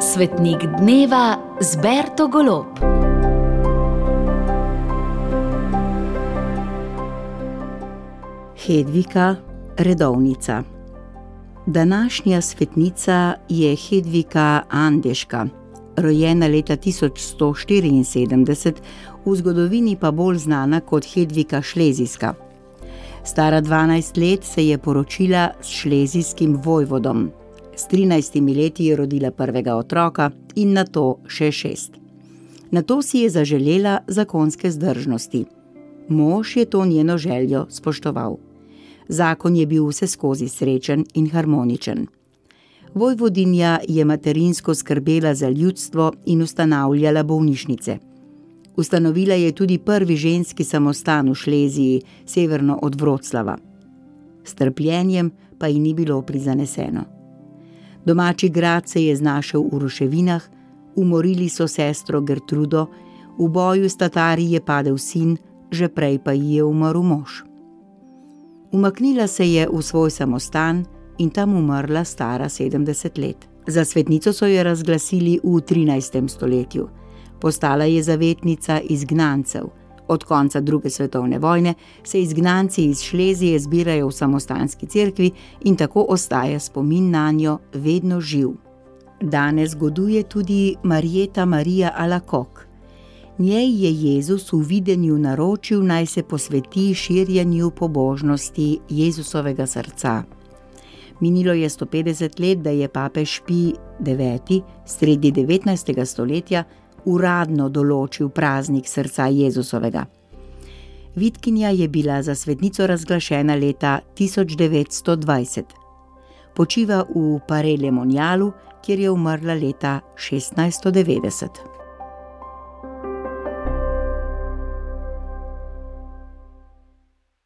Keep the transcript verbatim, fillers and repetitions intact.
Svetnik dneva z Berto Golob. Hedvika, redovnica. Današnja svetnica je Hedvika Andeška, rojena leta tisoč sto štiriinsedemdeset, v zgodovini pa bolj znana kot Hedvika Šlezijska. Stara dvanajst let se je poročila s šlezijskim vojvodom. S trinajstimi leti je rodila prvega otroka in nato še šest. Nato si je zaželela zakonske zdržnosti. Mož je to njeno željo spoštoval. Zakon je bil vseskozi srečen in harmoničen. Vojvodinja je materinsko skrbela za ljudstvo in ustanavljala bolnišnice. Ustanovila je tudi prvi ženski samostan v Šleziji, severno od Vroclava. S trpljenjem pa ji ni bilo prizaneseno. Domači grad se je znašel v ruševinah, umorili so sestro Gertrudo, v boju s Tatari je padel sin, že prej pa ji je umrl mož. Umaknila se je v svoj samostan in tam umrla stara sedemdeset let. Za svetnico so jo razglasili v trinajstem stoletju. Postala je zavetnica izgnancev. Od konca druge svetovne vojne se izgnanci iz Šlezije zbirajo v samostanski cerkvi in tako ostaja spomin nanjo vedno živ. Danes goduje tudi Marjeta Marija Alakok. Njej je Jezus v videnju naročil, naj se posveti širjenju pobožnosti Jezusovega srca. Minilo je sto petdeset let, da je papež Pij deveti sredi devetnajstega stoletja uradno določil praznik srca Jezusovega. Vitkinja je bila za svetnico razglašena leta tisoč devetsto dvajset. Počiva v Paray-le-Monialu, kjer je umrla leta šestnajststo devetdeset.